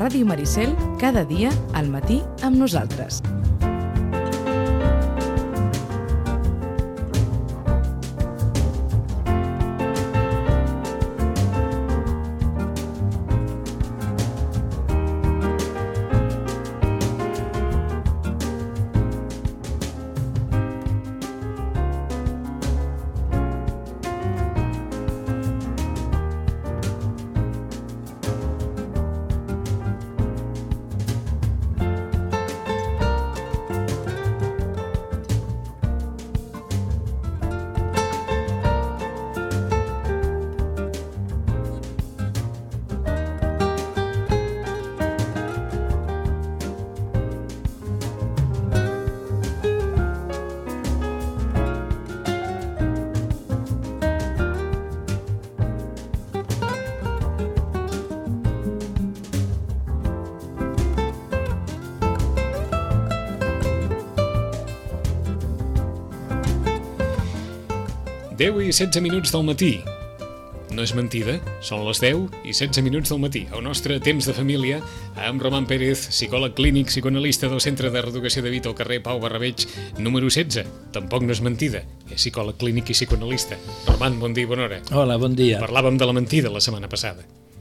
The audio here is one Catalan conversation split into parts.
Ràdio Maricel, cada dia al matí amb nosaltres. Deu i 16 minuts del matí. No és mentida, són les 10 i 16 minuts del matí. El nostre temps de família amb Roman Pérez, psicòleg clínic, psicoanalista del Centre de Reeducació de Vita al carrer Pau Barrabeig, número 16. Tampoc no és mentida, és psicòleg clínic i psicoanalista. Roman, bon dia i bona hora. Hola, bon dia. Parlàvem de la mentida la setmana passada.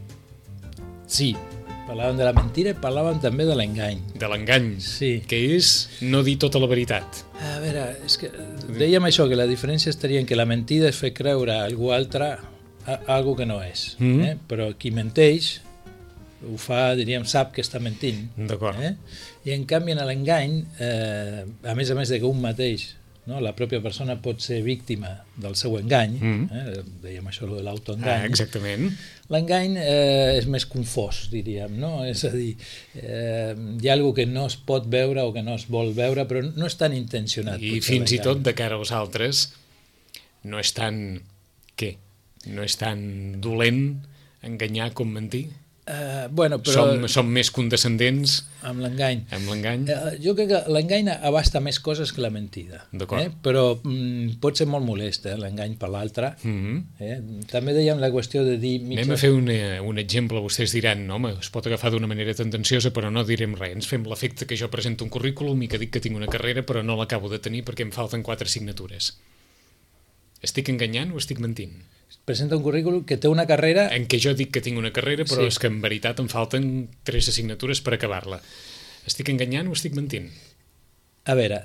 Sí, parlàvem de la mentira i parlàvem també de l'engany. De l'engany, sí. Que és no dir tota la veritat. A veure, és que dèiem això, que la diferència estaria en que la mentida és fer creure a algú altre algo que no és. Però qui menteix ho fa, diríem, sap que està mentint. D'acord. I en canvi en l'engany, a més de que un mateix, no, la pròpia persona pot ser víctima del seu engany, dèiem això de l'autoengany. Exactament. L'engany és més confós, diríem, no? És a dir, hi ha alguna que no es pot veure o que no es vol veure, però no és tan intencionat. I fins i tot de cara als altres no és tan... Què? No és tan dolent enganyar com mentir? Bueno, però... Som més condescendents amb l'engany. Amb l'engany? Jo crec que l'engany abasta més coses que la mentida. D'acord. Però pot ser molt molest, l'engany per l'altre. També dèiem la qüestió de dir... Anem a fer un exemple. Vostès diran, no, home, es pot agafar d'una manera tendenciosa, però no direm res. Ens fem l'efecte que jo presento un currículum i que dic que tinc una carrera, però no l'acabo de tenir perquè em falten 4 signatures. Estic enganyant o estic mentint? Presenta un currículum que té una carrera... En què jo dic que tinc una carrera, però és que en veritat em falten 3 assignatures per acabar-la. Estic enganyant o estic mentint? A veure,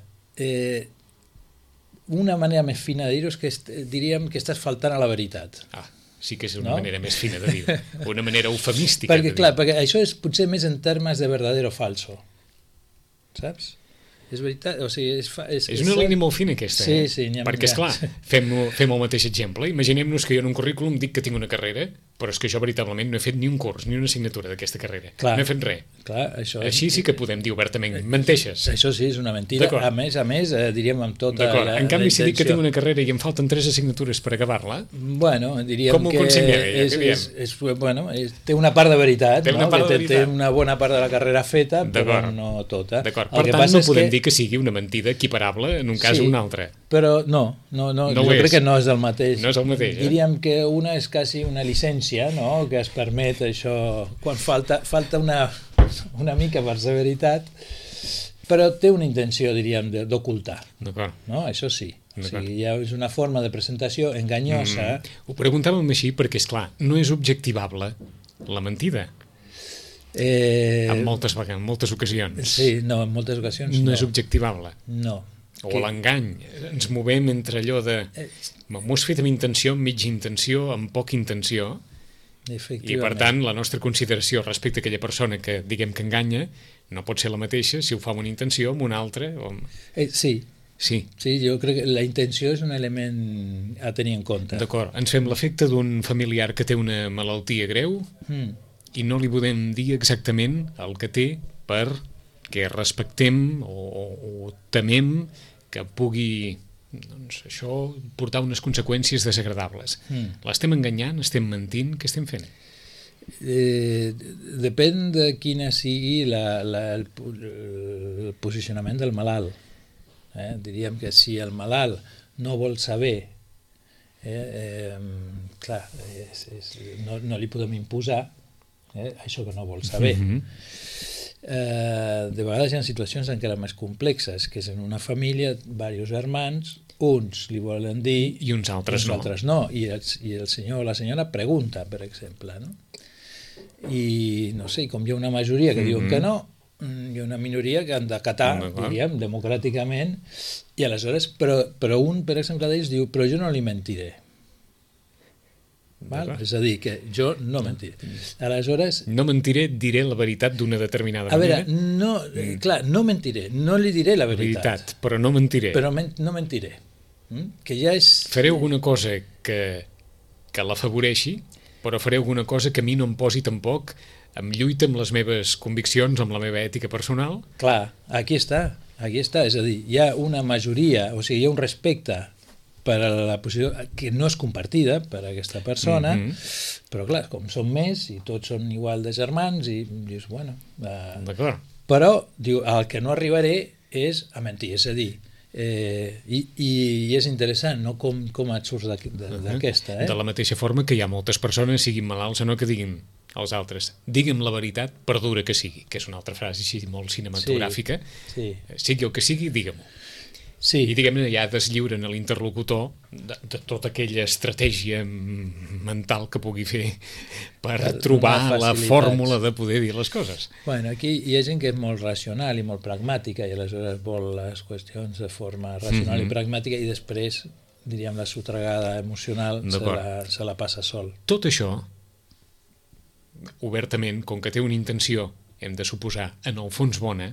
una manera més fina de dir-ho és que diríem que estàs faltant a la veritat. Sí que és una manera més fina de dir-ho. Una manera eufemística de dir-ho. Perquè això és potser més en termes de verdadero o falso. Saps? És veritat, o sigui... És una línia molt fina aquesta, Sí, perquè, esclar, fem el mateix exemple. Imaginem-nos que jo en un currículum dic que tinc una carrera, però és que jo veritablement no he fet ni un curs, ni una assignatura d'aquesta carrera. No he fet res. Així sí que podem dir obertament, menteixes. Això sí, és una mentida. A més, diríem amb tota la intenció. En canvi, si dic que tinc una carrera i em falten 3 assignatures per acabar-la, diríem com ho conciliem? Té una part de veritat, té una bona part de la carrera feta, però no tota. Per tant, no podem dir que sigui una mentida equiparable en un cas o un altre. Però no, jo crec que no és el mateix. No és el mateix, Diríem que una és quasi una llicència, no?, que es permet això, quan falta una mica per ser veritat, però té una intenció, diríem, d'ocultar. D'acord. No? Això sí. O sigui, ja és una forma de presentació enganyosa. Ho preguntàvem així perquè, esclar, no és objectivable la mentida. En moltes ocasions. Sí, no, en moltes ocasions no. No és objectivable. No. O l'engany. Ens movem entre allò de... M'ho has fet amb intenció, amb mitja intenció, amb poca intenció, i per tant la nostra consideració respecte a aquella persona que diguem que enganya no pot ser la mateixa si ho fa amb una intenció, amb una altra... Sí, jo crec que la intenció és un element a tenir en compte. D'acord. Ens fem l'efecte d'un familiar que té una malaltia greu i no li podem dir exactament el que té perquè respectem o temem que pugui portar unes conseqüències desagradables. L'estem enganyant, estem mentint, què estem fent? Depèn de quina sigui el posicionament del malalt. Diríem que si el malalt no vol saber, clar, no li podem imposar, això que no vol saber. De vegades hi ha situacions encara més complexes, que és en una família, diversos germans, uns li volen dir i uns altres no. I el senyor o la senyora pregunta, per exemple, no? I no sé, com hi ha una majoria que diuen que no, hi ha una minoria que han d'acatar, diríem, democràticament, i aleshores, però un, per exemple, d'ells diu, però jo no li mentiré. Val? És a dir, que jo no mentiré. Aleshores... No mentiré, diré la veritat d'una determinada manera. A veure, clar, no mentiré, no li diré la veritat. Però no mentiré. Però no mentiré. Que ja és... Faré alguna cosa que l'afavoreixi, però faré alguna cosa que a mi no em posi tampoc en lluita amb les meves conviccions, amb la meva ètica personal. Clar, aquí està. És a dir, hi ha una majoria, o sigui, hi ha un respecte per a la posició que no és compartida per a aquesta persona, però clar, com són més i tots són igual de germans i dius, bueno... D'acord. Però, diu, el que no arribaré és a mentir, és a dir, i és interessant, no? Com et surts d'aquesta. De la mateixa forma que hi ha moltes persones, siguin malalts o no, que diguin als altres, digue'm la veritat per dura que sigui, que és una altra frase així molt cinematogràfica, sigui el que sigui, digue-m'ho. Sí. I diguem-ne, ja deslliuren a l'interlocutor de tota aquella estratègia mental que pugui fer per trobar la fórmula de poder dir les coses. Bueno, aquí hi ha gent que és molt racional i molt pragmàtica i aleshores vol les qüestions de forma racional i pragmàtica i després, diríem, la sotragada emocional se la passa sol. Tot això, obertament, com que té una intenció, hem de suposar, en el fons bona,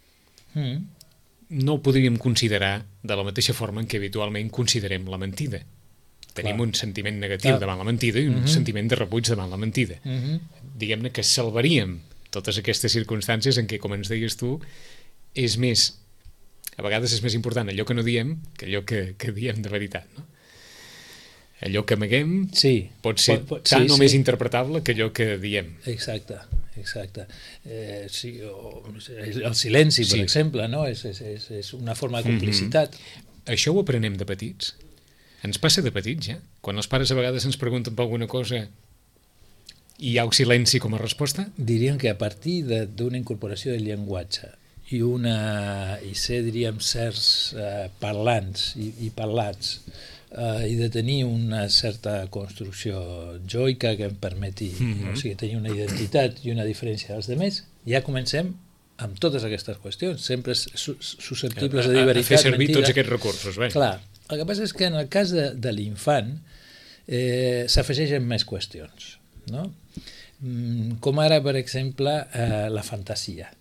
no ho podríem considerar de la mateixa forma en què habitualment considerem la mentida. Tenim un sentiment negatiu davant la mentida i un sentiment de rebuig davant la mentida. Diguem-ne que salvaríem totes aquestes circumstàncies en què, com ens deies tu, és més, a vegades és més important allò que no diem que allò que diem de veritat, no? Allò que amaguem pot ser tan o més interpretable que allò que diem. Exacte. El silenci, per exemple, no? És una forma de complicitat. Això ho aprenem de petits. Ens passa de petits, ja? Quan els pares a vegades ens pregunten per alguna cosa i hi ha el silenci com a resposta? Diríem que a partir d'una incorporació del llenguatge i ser, diríem, certs parlants i parlats i de tenir una certa construcció joica que em permeti o sigui, tenir una identitat i una diferència dels altres, ja comencem amb totes aquestes qüestions, sempre susceptibles de dir veritat, mentida. A fer servir mentida. Tots aquests recursos. Clar, el que passa és que en el cas de l'infant s'afegeixen més qüestions, no? Com ara, per exemple, la fantasia.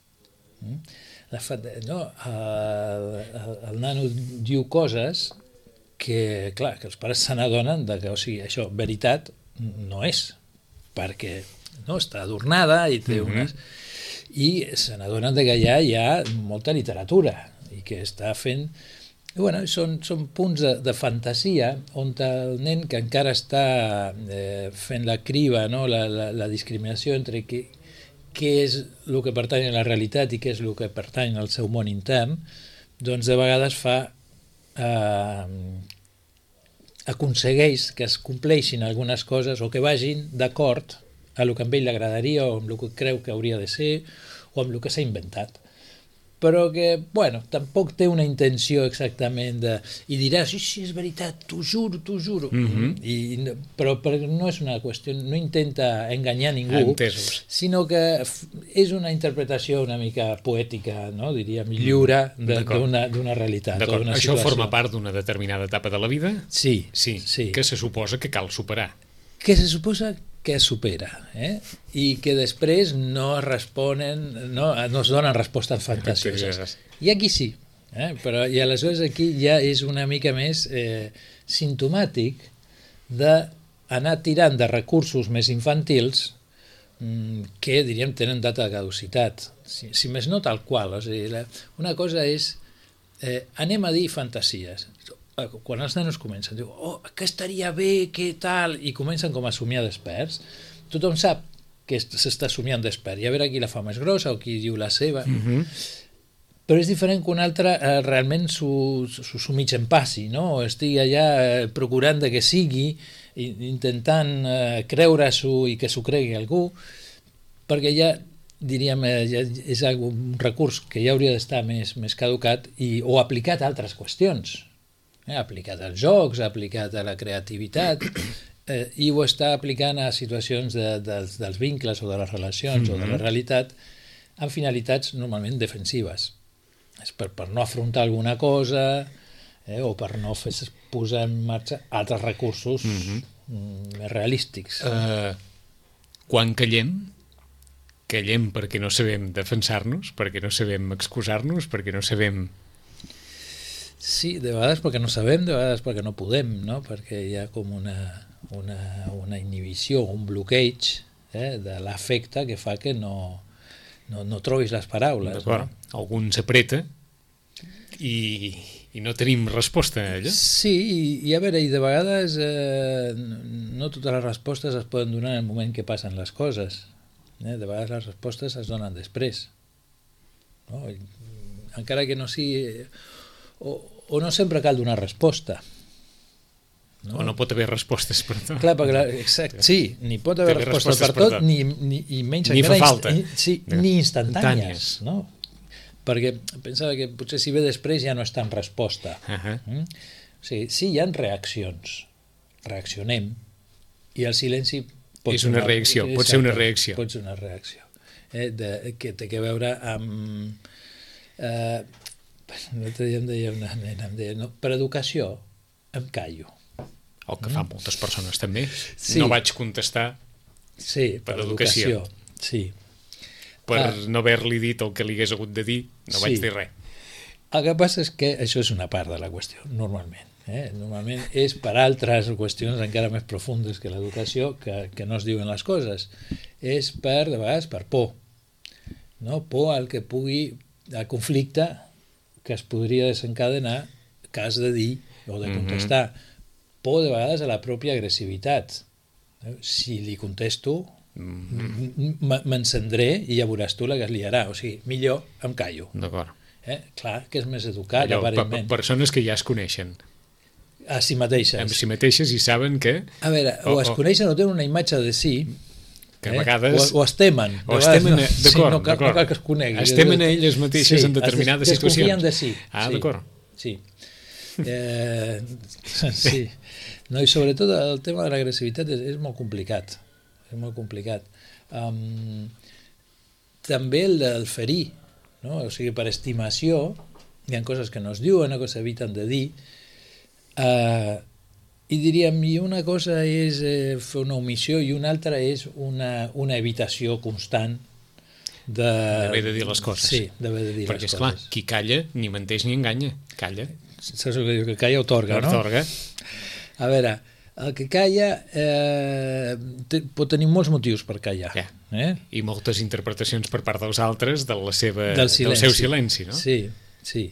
El nano diu coses que, clar, que els pares se n'adonen que, o sigui, això, veritat, no és, perquè no està adornada i té unes... I se n'adonen que allà hi ha molta literatura i que està fent... I, bueno, són punts de fantasia on el nen que encara està fent la criba, no? la discriminació entre què és el que pertany a la realitat i què és el que pertany al seu món intern, doncs de vegades aconsegueix que es compleixin algunes coses o que vagin d'acord a el que a ell li agradaria o amb el que creu que hauria de ser o amb el que s'ha inventat. Però que, bueno, tampoc té una intenció exactament de... I dirà, sí, és veritat, t'ho juro. Però no és una qüestió, no intenta enganyar ningú, sinó que és una interpretació una mica poètica, no? Diríem, lliure d'una realitat. D'acord, això forma part d'una determinada etapa de la vida? Sí. Que se suposa que cal superar. Que se suposa que es supera, i que després no es donen respostes fantasioses. I aquí sí, però i aleshores aquí ja és una mica més simptomàtic d'anar tirant de recursos més infantils que, diríem, tenen data de caducitat. Si més no tal qual. O sigui, una cosa és anem a dir fantasies. Quan els nanos comencen, diu, que estaria bé, què tal, i comencen com a somiar desperts, tothom sap que s'està somiant despert, i a veure qui la fa més grossa o qui diu la seva, però és diferent que un altre realment s'ho mig en passi, no? O estigui allà procurant que sigui, intentant creure-s'ho i que s'ho cregui algú, perquè ja, diríem, ja és un recurs que ja hauria d'estar més caducat o aplicat a altres qüestions. Aplicat als jocs, aplicat a la creativitat, i ho està aplicant a situacions dels vincles o de les relacions o de la realitat amb finalitats normalment defensives. És per no afrontar alguna cosa o per no posar en marxa altres recursos més realístics. Quan callem perquè no sabem defensar-nos, perquè no sabem excusar-nos, perquè no sabem... Sí, de vegades perquè no sabem, de vegades perquè no podem, no? Perquè hi ha com una inhibició, un bloqueig de l'afecte que fa que no trobis les paraules. D'acord, no? Algun s'apreta i no tenim resposta a allò. Sí, i a veure, i de vegades no totes les respostes es poden donar en el moment que passen les coses. De vegades les respostes es donen després. No? Encara que no sigui... O no sempre cal donar resposta. No? O no pot haver respostes per tot. Clar, perquè, exacte, sí, ni pot haver respostes per tot, ni menys ni fa falta. Ni instantànies. No? Perquè pensava que potser si ve després ja no és tan resposta. O sigui, sí, hi ha reaccions. Reaccionem. I el silenci pot és una reacció, pot ser una reacció. Pot ser una reacció. Que té a veure amb... L'altre dia em deia una nena, per educació em callo. El que fan moltes persones també. Sí. No vaig contestar per educació. Sí. Per no haver-li dit el que li hagués hagut de dir, no vaig dir res. El que passa és que això és una part de la qüestió, normalment. Normalment és per altres qüestions encara més profundes que l'educació que no es diuen les coses. És de vegades per por. No? Por al que pugui, al conflicte que es podria desencadenar cas de dir o de contestar. Por de vegades a la pròpia agressivitat. Si li contesto, m'encendré i ja veuràs tu la que es liarà. O sigui, millor em callo. D'acord. Clar, que és més educat, aparentment. Persones que ja es coneixen. A si mateixes. A si mateixes i saben que... A veure, o es coneixen o tenen una imatge de si... que a vegades... O es temen. D'acord, no cal que es conegui. Es temen a elles mateixes en determinades situacions. Desconfien de si. D'acord. Sí. Sí. No, i sobretot el tema de l'agressivitat és molt complicat. És molt complicat. També el del ferir, no? O sigui, per estimació hi ha coses que no es diuen o que s'eviten de dir, i diríem, i una cosa és fer una omissió i una altra és una evitació constant d'haver de dir les coses. Sí, d'haver de dir les coses. Perquè, esclar, qui calla ni menteix ni enganya. Calla. Saps el que diu? Que calla otorga, no? Otorga. A veure, el que calla pot tenir molts motius per callar. I moltes interpretacions per part dels altres del seu silenci, no? Sí, sí.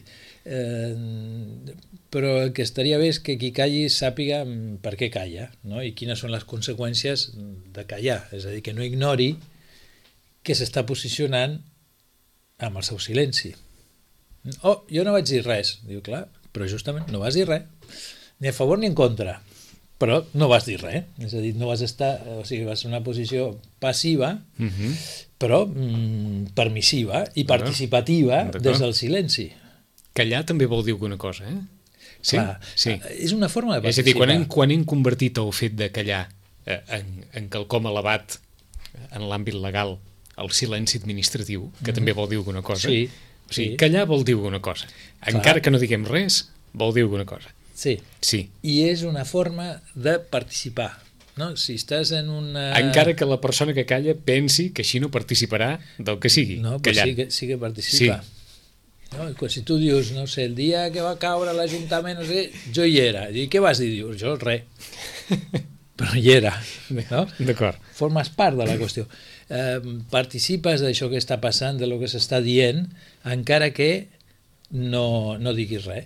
Però el que estaria bé és que qui calli sàpiga per què calla, no? I quines són les conseqüències de callar. És a dir, que no ignori que s'està posicionant amb el seu silenci. Oh, jo no vaig dir res. Diu, clar, però justament no vas dir res. Ni a favor ni en contra. Però no vas dir res. És a dir, no vas estar... O sigui, vas en una posició passiva, però permissiva i participativa des del silenci. Callar també vol dir alguna cosa, Sí? Clar, sí. És una forma de És participar. a dir, quan hem convertit el fet de callar en quelcom elevat en l'àmbit legal, el silenci administratiu, que també vol dir alguna cosa, o sigui, callar vol dir alguna cosa. Encara que no diguem res, vol dir alguna cosa. Sí. I és una forma de participar. No? Si estàs en una... Encara que la persona que calla pensi que així no participarà del que sigui. No, però sí que participa. Sí. No? Si tu dius, no sé, el dia que va caure l'Ajuntament, no sé, jo hi era. I què vas dir? Dius, jo res. Però hi era. No? D'acord. Formes part de la qüestió. Participes d'això que està passant, de lo que s'està dient, encara que no diguis res.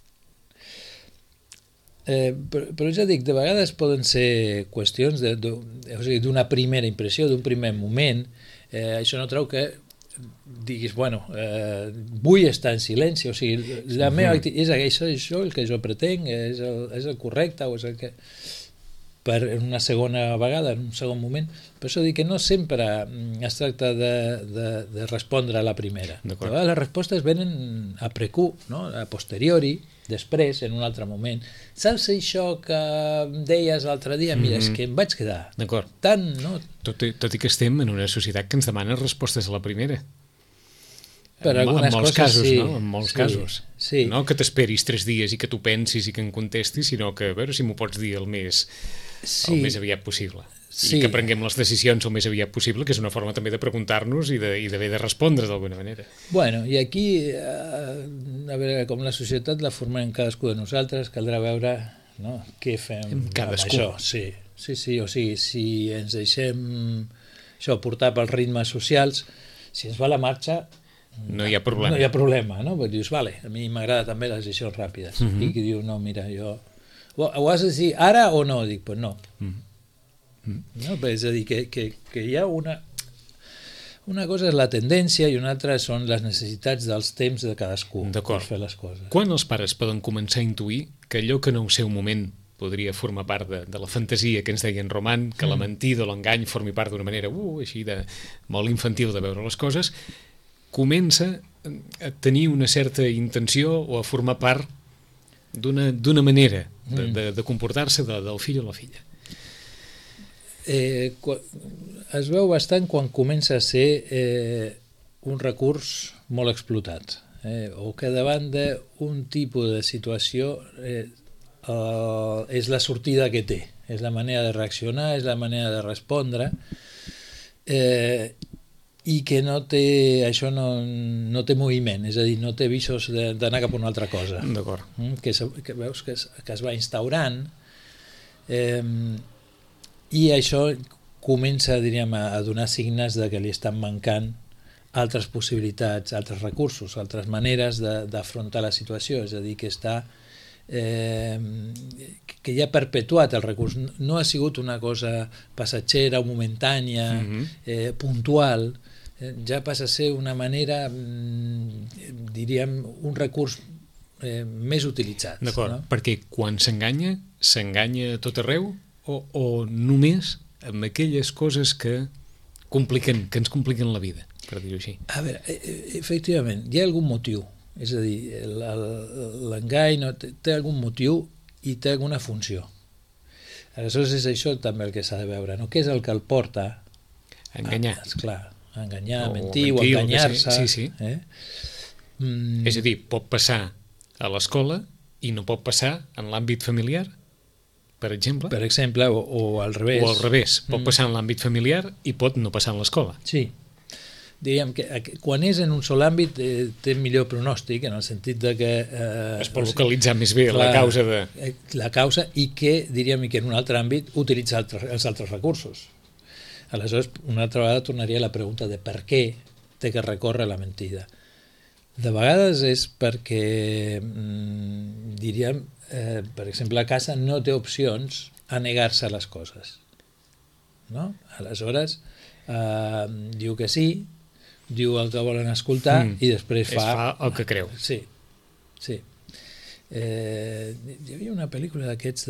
Però ja dic, de vegades poden ser qüestions d'una primera impressió, d'un primer moment. Això no treu que diguis, bueno, vull estar en silenci, o sigui, és això el que jo pretenc, és el correcte, o és el que... per una segona vegada, en un segon moment. Per això dic que no sempre es tracta de respondre a la primera. De vegades les respostes venen a precu, no? A posteriori, després, en un altre moment. Saps això que deies l'altre dia? Mira, és que em vaig quedar. D'acord. Tant, no? Tot i que estem en una societat que ens demana respostes a la primera. Per algunes en molts coses, casos, sí. no? En molts casos. Sí. No que t'esperis 3 dies i que tu pensis i que em contestis, sinó que a veure si m'ho pots dir el més aviat possible. Sí. I que prenguem les decisions el més aviat possible, que és una forma també de preguntar-nos i d'haver de respondre d'alguna manera. Bueno, i aquí, a veure, com la societat la formem cadascú de nosaltres, caldrà veure, no, què fem amb això. Sí, o sigui, si ens deixem això portar pels ritmes socials, si ens va la marxa, no hi ha problema. No hi ha problema, no? Perquè dius, vale, a mi m'agrada també les decisions ràpides. I qui diu, no, mira, jo... Ho has de dir ara o no? Dic, pues no. No? És a dir, que hi ha una cosa és la tendència i una altra són les necessitats dels temps de cadascú per fer les coses. Quan els pares poden començar a intuir que allò que en el seu moment podria formar part de la fantasia que ens deia en Roman, que la mentida o l'engany formi part d'una manera així de molt infantil de veure les coses, comença a tenir una certa intenció o a formar part d'una manera de comportar-se del fill o la filla? Es veu bastant quan comença a ser un recurs molt explotat, o que davant d'un tipus de situació és la sortida que té, és la manera de reaccionar, és la manera de respondre, i que això no té moviment, és a dir, no té visos d'anar cap a una altra cosa. D'acord. Que veus que es va instaurant, i això comença, diríem, a donar signes de que li estan mancant altres possibilitats, altres recursos, altres maneres d'afrontar la situació, és a dir, que ja ha perpetuat el recurs, no ha sigut una cosa passatgera o momentània, puntual, ja passa a ser una manera, diríem, un recurs més utilitzat. D'acord, perquè quan s'enganya a tot arreu o només amb aquelles coses que ens compliquen la vida, per dir-ho així? A veure, efectivament, hi ha algun motiu, és a dir, l'engany té algun motiu i té alguna funció. Aleshores és això també el que s'ha de veure, no? Què és el que el porta a enganyar? Esclar, a enganyar, a mentir o a enganyar-se. Sí. És a dir, pot passar a l'escola i no pot passar en l'àmbit familiar, per exemple? Per exemple, o al revés. O al revés, pot passar en l'àmbit familiar i pot no passar en l'escola. Sí. Diríem que quan és en un sol àmbit té millor pronòstic, en el sentit de que... Es pot localitzar més bé la causa de... La causa i que, diríem, que en un altre àmbit utilitza els altres recursos. Aleshores, una altra vegada tornaria a la pregunta de per què té que recórrer la mentida. De vegades és perquè, diríem, per exemple, a casa no té opcions a negar-se a les coses. No? Aleshores, diu que sí, diu el que volen escoltar i després fa el que creu. Sí. Hi havia una pel·lícula d'aquests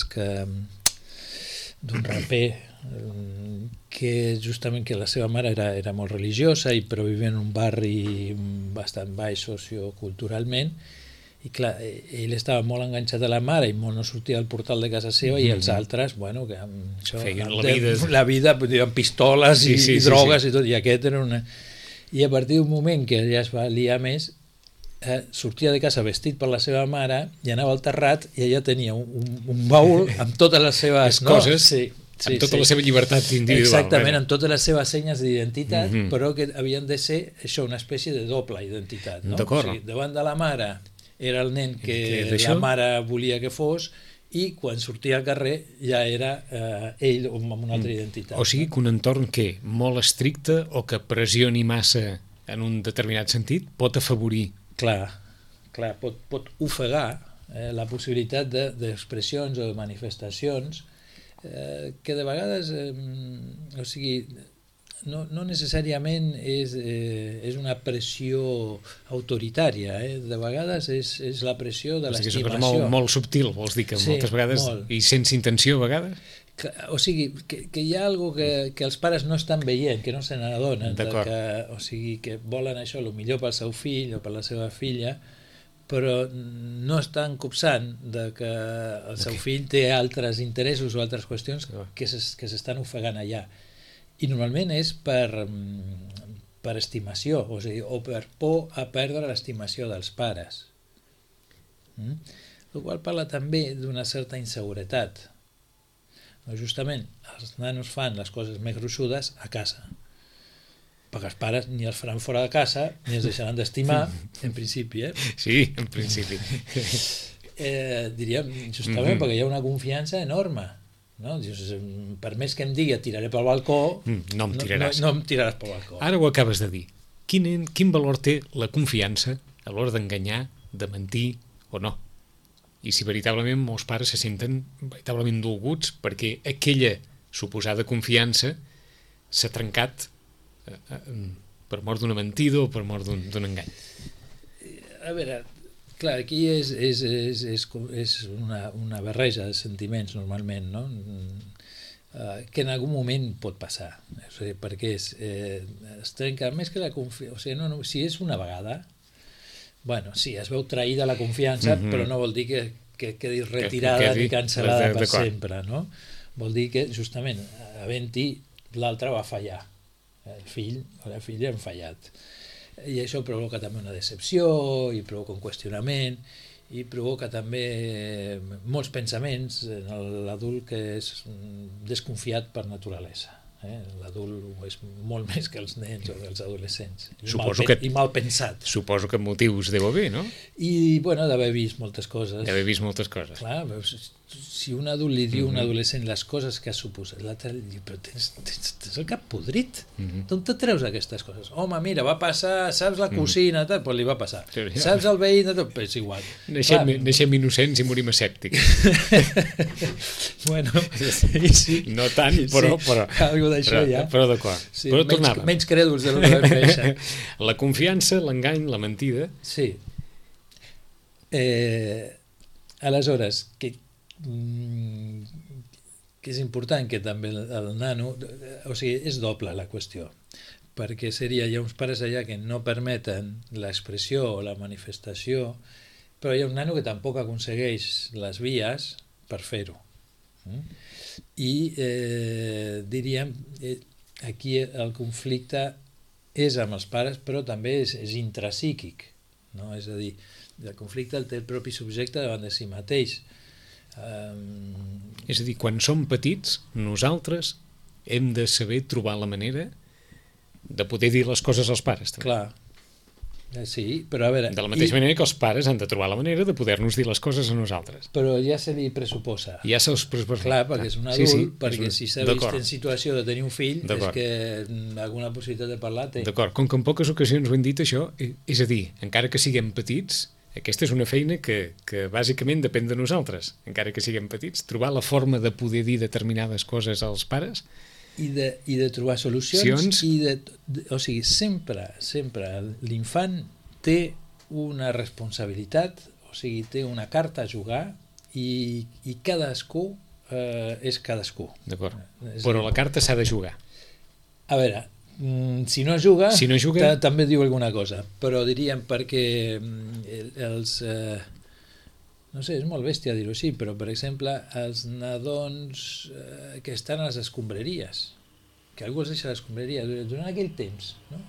d'un raper que justament que la seva mare era molt religiosa però vivia en un barri bastant baix socioculturalment i clar, ell estava molt enganxat a la mare i molt no sortia del portal de casa seva i els altres, bueno, que això, feien la vida amb pistoles i drogues i tot, i aquest era una... I a partir d'un moment que ja es va liar més, sortia de casa vestit per la seva mare i anava al terrat i ella tenia un baúl amb totes les seves coses, amb tota la seva llibertat individual. Exactament, amb totes les seves senyes d'identitat, però que havien de ser això, una espècie de doble identitat. No? D'acord. O sigui, davant de la mare era el nen que la mare volia que fos i quan sortia al carrer ja era ell amb una altra identitat. O sigui que un entorn que molt estricte o que pressioni massa en un determinat sentit pot afavorir. Clar, pot ofegar la possibilitat d'expressions o de manifestacions que de vegades, o sigui, no necessàriament és una pressió autoritària, de vegades és la pressió de l'estimació. És una cosa molt subtil, vols dir que moltes vegades, i sense intenció a vegades? O sigui, que hi ha alguna cosa que els pares no estan veient, que no se n'adonen, o sigui, que volen això, el millor pel seu fill o per la seva filla, però no estan copsant de que el seu fill té altres interessos o altres qüestions que s'estan ofegant allà. I normalment és per estimació, o sigui, o per por a perdre l'estimació dels pares. El qual parla també d'una certa inseguretat. Justament, els nanos fan les coses més gruixudes a casa, perquè els pares ni els faran fora de casa ni els deixaran d'estimar, en principi. Sí, en principi. Diríem, justament perquè hi ha una confiança enorme. No? Per més que em digui et tiraré pel balcó, no em tiraràs. No em tiraràs pel balcó. Ara ho acabes de dir. Quin valor té la confiança a l'hora d'enganyar, de mentir o no? I si veritablement molts pares se senten veritablement dolguts perquè aquella suposada confiança s'ha trencat per mort d'una mentida o per mort d'un engany. A veure, clar, aquí és una barreja de sentiments normalment, no? Que en algun moment pot passar, perquè es trenca més que la confiança, o sigui, si és una vegada, bueno, sí, es veu traïda la confiança, però no vol dir que quedi retirada ni cancel·lada per sempre, no? Vol dir que justament havent-hi l'altre va fallar, el fill o la filla han fallat. I això provoca també una decepció i provoca un qüestionament i provoca també molts pensaments en l'adult que és desconfiat per naturalesa. L'adult és molt més que els nens o els adolescents i mal pensat. Suposo que motius deu haver, no? I bueno, d'haver vist moltes coses. Clar, si un adult li diu a un adolescent les coses que ha suposat, l'altre li diu, però tens el cap podrit? D'on te treus aquestes coses? Home, mira, va passar, saps la cosina, doncs li va passar. Saps el veí, doncs és igual. Neixem innocents i morim escèptics. Bueno, sí. No tant, però algo d'això ja. Però d'acord. Sí, menys crèduls de lo que vam néixer. La confiança, l'engany, la mentida. Sí. Aleshores, que és important que també el nano, o sigui, és doble la qüestió, perquè hi ha uns pares allà que no permeten l'expressió o la manifestació, però hi ha un nano que tampoc aconsegueix les vies per fer-ho. I diríem, aquí el conflicte és amb els pares, però també és intrapsíquic, no? És a dir, el conflicte el té el propi subjecte davant de si mateix. És a dir, quan som petits, nosaltres hem de saber trobar la manera de poder dir les coses als pares. També. Clar, sí, però a veure... De la mateixa manera que els pares han de trobar la manera de poder-nos dir les coses a nosaltres. Però ja se li pressuposa. Ja se'ls pressuposa. Clar, perquè és un adult, perquè si s'ha vist en situació de tenir un fill, és que alguna possibilitat de parlar té. D'acord, com que en poques ocasions ho hem dit això, és a dir, encara que siguem petits, aquesta és una feina que bàsicament depèn de nosaltres, encara que siguem petits, trobar la forma de poder dir determinades coses als pares i de trobar solucions o sigui, sempre l'infant té una responsabilitat, o sigui, té una carta a jugar i cadascú és cadascú. D'acord, però la carta s'ha de jugar. A veure, si no juga, també diu alguna cosa, però diríem perquè els... no sé, és molt bèstia dir-ho així, però per exemple els nadons que estan a les escombraries, que algú els deixa a les escombraries durant aquell temps, no?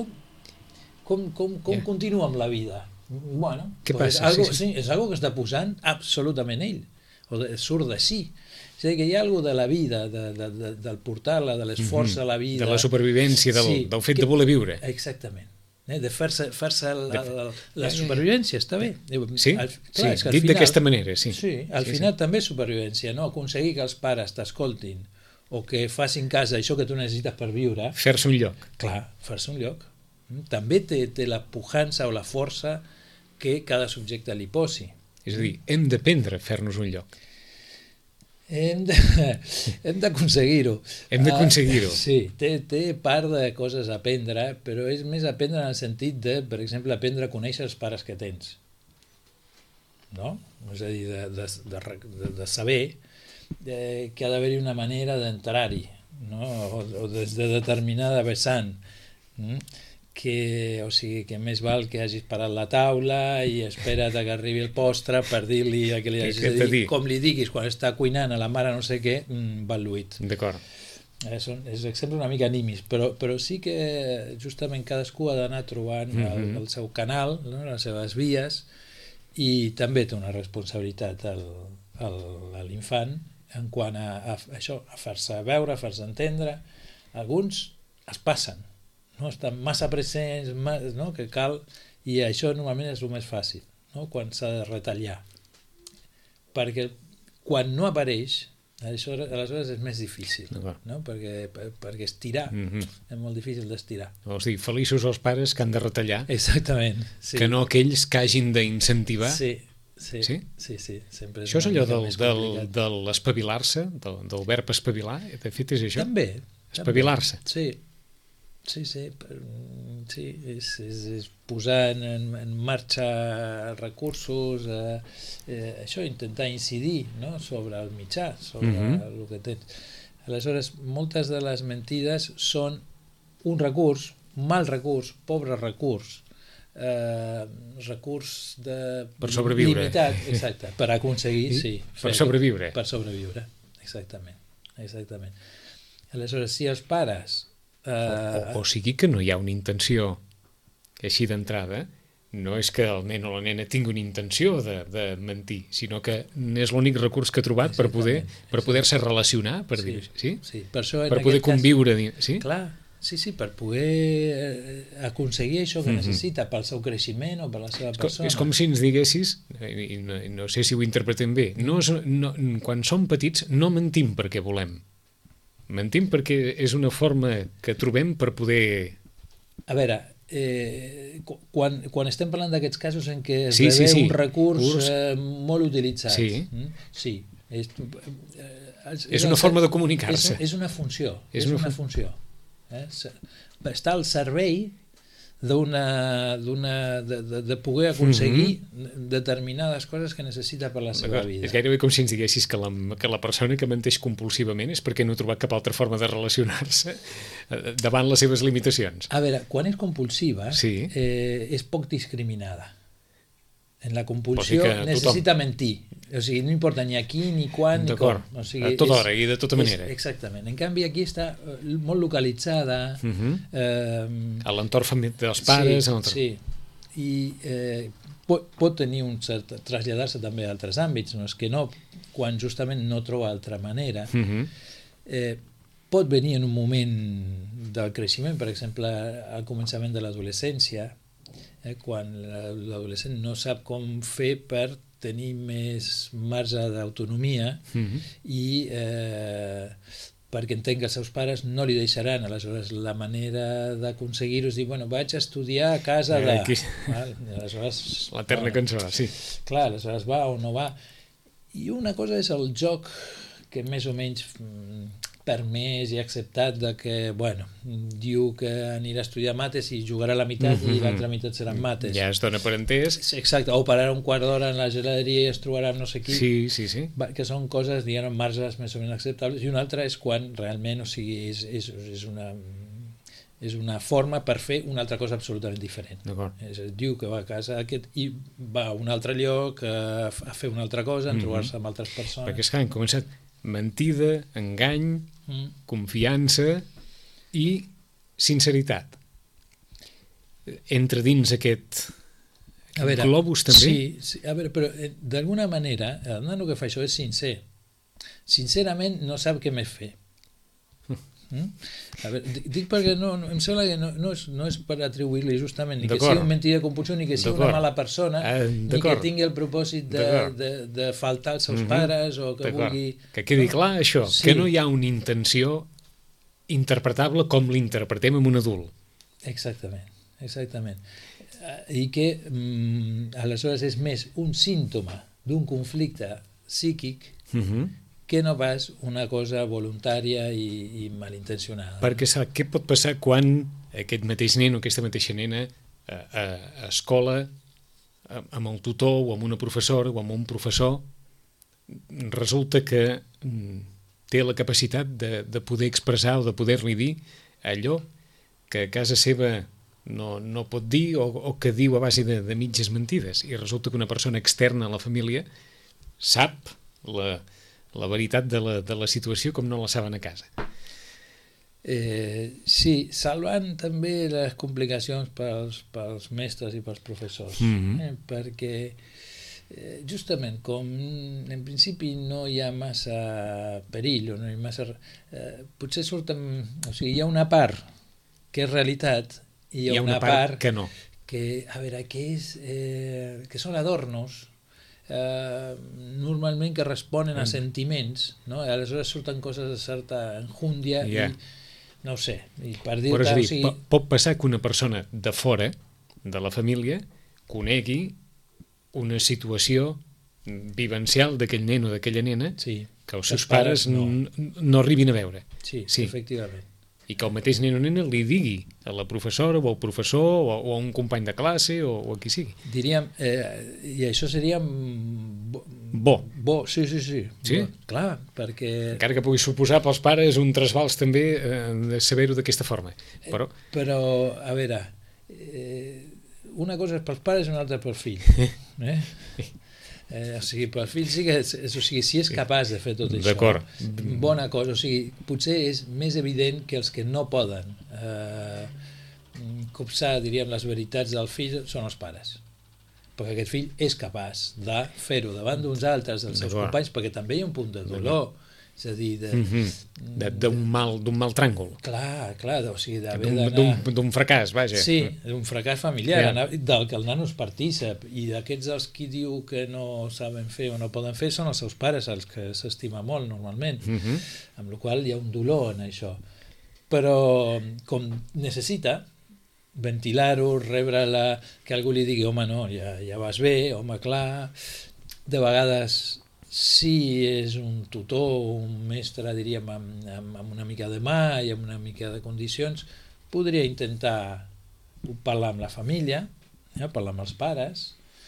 Com continua amb la vida? Bueno, què passa? És algo que està posant absolutament ell, o surt de si. És a dir, que hi ha alguna de la vida, del portar-la, de l'esforç a la vida... De la supervivència, del fet de voler viure. Exactament. De fer-se la supervivència, està bé. Sí, dit d'aquesta manera, sí. Sí, al final també és supervivència, no? Aconseguir que els pares t'escoltin o que facin cas d'això que tu necessites per viure... Fer-se un lloc. Clar, fer-se un lloc. També té la pujança o la força que cada subjecte li posi. És a dir, hem d'aprendre a fer-nos un lloc. Hem d'aconseguir-ho. Hem d'aconseguir-ho. Sí, té part de coses a aprendre, però és més aprendre en el sentit de, per exemple, aprendre a conèixer els pares que tens. No? És a dir, de saber que ha d'haver-hi una manera d'entrar-hi, no? O des de determinada vessant. O sigui, que més val que hagis parat la taula i espera't que arribi el postre per dir-li el que li hagis de dir, com li diguis quan està cuinant a la mare no sé què, va al buit. D'acord. És exemple una mica nimis, però sí que justament cadascú ha d'anar trobant el seu canal, no? Les seves vies, i també té una responsabilitat l'infant en quant a això, a fer-se veure, a fer-se entendre. Alguns es passen, no? Estan massa presents, no? Que cal, i això normalment és el més fàcil, no? Quan s'ha de retallar, perquè quan no apareix aleshores és més difícil, no? perquè estirar és molt difícil d'estirar. O sigui, feliços els pares que han de retallar. Exactament, sí. Que no aquells que hagin d'incentivar. Sí. Sempre això és allò de l'espavilar-se, del verb espavilar, de fet és això? També. Espavilar-se. Sí, és posar en marxa recursos, això, intentar incidir, no? Sobre el mitjà, sobre el que tens. Aleshores, moltes de les mentides són un recurs, mal recurs, pobre recurs, recurs per sobreviure. Limitat, exacte, per aconseguir, sí. Per sobreviure. Per sobreviure, exactament. Aleshores, si els pares o sigui que no hi ha una intenció així d'entrada, no és que el nen o la nena tingui una intenció de mentir, sinó que és l'únic recurs que ha trobat per poder-se relacionar, per dir, sí? Per això per poder conviure, sí? Clar, sí, per poder aconseguir això que necessita pel seu creixement o per la seva persona. És com si ens diguessis, i no sé si ho interpretem bé, quan som petits no mentim perquè volem. Mentim perquè és una forma que trobem per poder... A veure, quan estem parlant d'aquests casos en què es rebé un recurs molt utilitzat, és una forma de comunicar-se. És una funció. Està al servei de poder aconseguir determinades coses que necessita per la seva vida. És gairebé com si ens diguessis que la persona que menteix compulsivament és perquè no ha trobat cap altra forma de relacionar-se davant les seves limitacions. A veure, quan és compulsiva és poc discriminada. En la compulsió necessita mentir. O sigui, no importa ni aquí, ni quan, ni com. A tota hora i de tota manera. Exactament. En canvi, aquí està molt localitzada. A l'entorn dels pares. Sí. I pot tenir un cert... traslladar-se també a altres àmbits, no és que no, quan justament no troba altra manera. Pot venir en un moment del creixement, per exemple, al començament de l'adolescència, quan l'adolescent no sap com fer per tenir més marge d'autonomia i perquè entenc que els seus pares no li deixaran. Aleshores, la manera d'aconseguir-ho és dir, bueno, vaig a estudiar a casa de... L'eterna cançó, sí. Clar, aleshores va o no va. I una cosa és el joc que més o menys permès i acceptat de que, bueno, diu que anirà a estudiar mates i jugarà la meitat i l'altra meitat seran mates. Ja es dona per entès. Exacte, o pararà un quart d'hora en la geladeria i es trobarà amb no sé qui. Sí. Que són coses, diguem, marges més o menys acceptables. I una altra és quan realment, o sigui, és una forma per fer una altra cosa absolutament diferent. Diu que va a casa i va a un altre lloc a fer una altra cosa, a trobar-se amb altres persones. Perquè és que han començat mentida, engany, confiança i sinceritat. Entra dins aquest globus també? Sí, a veure, però d'alguna manera el nano que fa això és sincer. Sincerament no sap què més fer. A veure, dic perquè em sembla que no és per atribuir-li justament ni que sigui un mentir de compulsió, ni que sigui una mala persona, ni que tingui el propòsit de faltar als seus pares o que vulgui... Que quedi clar això, que no hi ha una intenció interpretable com l'interpretem en un adult. Exactament. I que aleshores és més un símptoma d'un conflicte psíquic que no pas una cosa voluntària i malintencionada. Perquè sap què pot passar quan aquest mateix nen o aquesta mateixa nena a escola, amb el tutor o amb una professora o amb un professor, resulta que té la capacitat de poder expressar o de poder-li dir allò que a casa seva no pot dir o que diu a base de mitges mentides, i resulta que una persona externa a la família sap la veritat de la situació com no la saben a casa. Sí, salvant també les complicacions pels mestres i pels professors, perquè justament com en principi no hi ha massa perill o no hi ha massa... potser surten... O sigui, hi ha una part que és realitat i hi ha una part que no. Que, a veure, que són adornos normalment que responen a sentiments, no? Aleshores surten coses de certa enjúndia i no ho sé, i per dir-te... Però és a dir, pot passar que una persona de fora de la família conegui una situació vivencial d'aquell nen o d'aquella nena que els seus pares no arribin a veure. Sí, efectivament. I que el mateix nen o nena li digui a la professora o al professor o a un company de classe o a qui sigui. Diríem, i això seria bo. Sí. Sí? Bo, clar, perquè... Encara que pugui suposar pels pares un trasbals també de saber-ho d'aquesta forma. Però, a veure, una cosa és pels pares i una altra pels fills. O sigui, pel fill sí que si és capaç de fer tot això, bona cosa, o sigui, potser és més evident que els que no poden copsar, diríem, les veritats del fill són els pares, perquè aquest fill és capaç de fer-ho davant d'uns altres, dels seus companys, perquè també hi ha un punt de dolor, és a dir, d'un mal tràngol. Clar, o sigui, d'un fracàs, vaja. Sí, d'un fracàs familiar, del que el nano es partícip, i d'aquests els qui diu que no saben fer o no poden fer són els seus pares, els que s'estima molt normalment, amb la qual hi ha un dolor en això. Però com necessita ventilar-ho, rebre-la, que algú li digui, home, no, ja vas bé, home, clar, de vegades... Si és un tutor o un mestre, diríem, amb una mica de mà i amb una mica de condicions, podria intentar parlar amb la família, parlar amb els pares,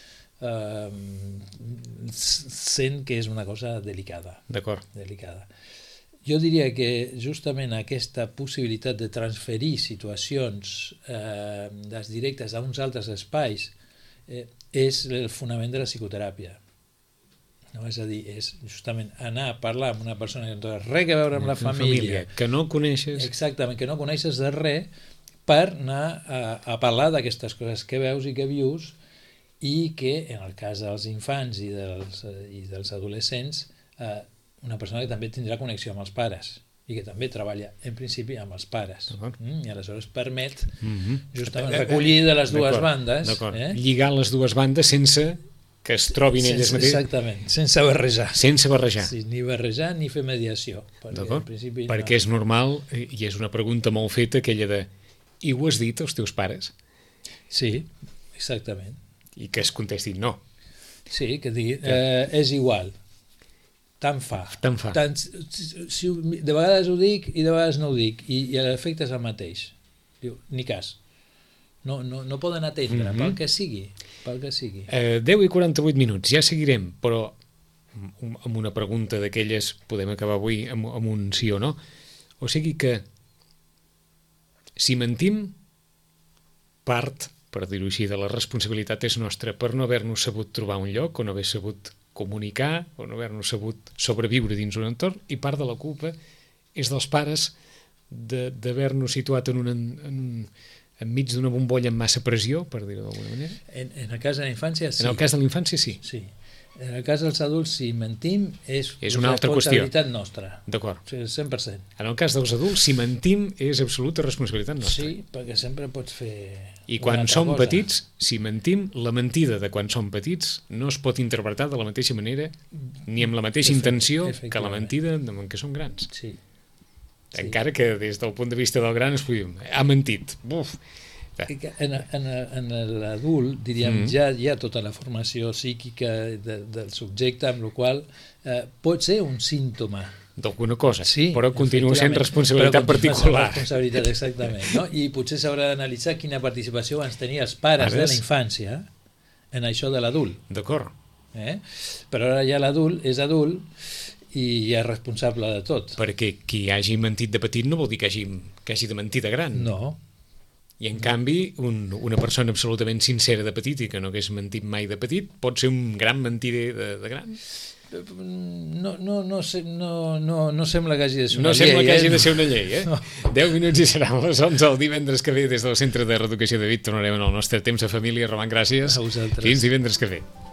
sent que és una cosa delicada. D'acord. Jo diria que justament aquesta possibilitat de transferir situacions directes a uns altres espais és el fonament de la psicoteràpia. No, és a dir, és justament anar a parlar amb una persona que no té res a veure amb la família, que no coneixes. Exactament, que no coneixes de res, per anar a parlar d'aquestes coses que veus i que vius, i que en el cas dels infants i dels adolescents, una persona que també tindrà connexió amb els pares i que també treballa en principi amb els pares, i aleshores permet justament recollir de les dues bandes, lligar les dues bandes sense que es trobin elles mateixes. Exactament, sense barrejar. Sí, ni barrejar ni fer mediació. Perquè és normal, i és una pregunta molt feta, aquella de, i ho has dit als teus pares? Sí, exactament. I que es contesti no. Sí, que digui, és igual, tant fa. De vegades ho dic i de vegades no ho dic, i l'efecte és el mateix. Diu, ni cas. No poden atendre, pel que sigui. 10 i 48 minuts, ja seguirem, però amb una pregunta d'aquelles podem acabar avui amb un sí o no. O sigui que si mentim, part, per dir-ho així, de la responsabilitat és nostra per no haver-nos sabut trobar un lloc, o no haver sabut comunicar, o no haver-nos sabut sobreviure dins un entorn, i part de la culpa és dels pares d'haver-nos situat enmig d'una bombolla amb massa pressió, per dir-ho d'alguna manera. En el cas de la infància, sí. En el cas de la infància, sí. En el cas dels adults, si mentim, és una altra qüestió. Responsabilitat nostra. D'acord. O sigui, 100%. En el cas dels adults, si mentim, és absoluta responsabilitat nostra. Sí, perquè sempre pots fer I quan som petits, si mentim, la mentida de quan som petits no es pot interpretar de la mateixa manera ni amb la mateixa intenció que la mentida en què som grans. Sí. Encara que des del punt de vista del gran es podria dir, ha mentit. Buf, En l'adult, diríem, ja hi ha tota la formació psíquica del subjecte, amb la qual pot ser un símptoma d'alguna cosa, sí, però continua sent responsabilitat particular. Responsabilitat, exactament. No? I potser s'haurà d'analitzar quina participació van tenir els pares de la infància en això de l'adult. D'acord. Però ara ja l'adult és adult i ja és responsable de tot. Perquè qui hagi mentit de petit no vol dir que hagi de mentir de gran. No. I en canvi, una persona absolutament sincera de petit i que no hagués mentit mai de petit pot ser un gran mentider de gran? No sembla que hagi de ser una llei. No sembla que hagi de ser una llei, No. 10 minuts i seran les 11 el divendres que ve des del Centre de Reeducació de Vic. Tornarem en el nostre temps a família. Roman, gràcies. A vosaltres. Fins divendres que ve.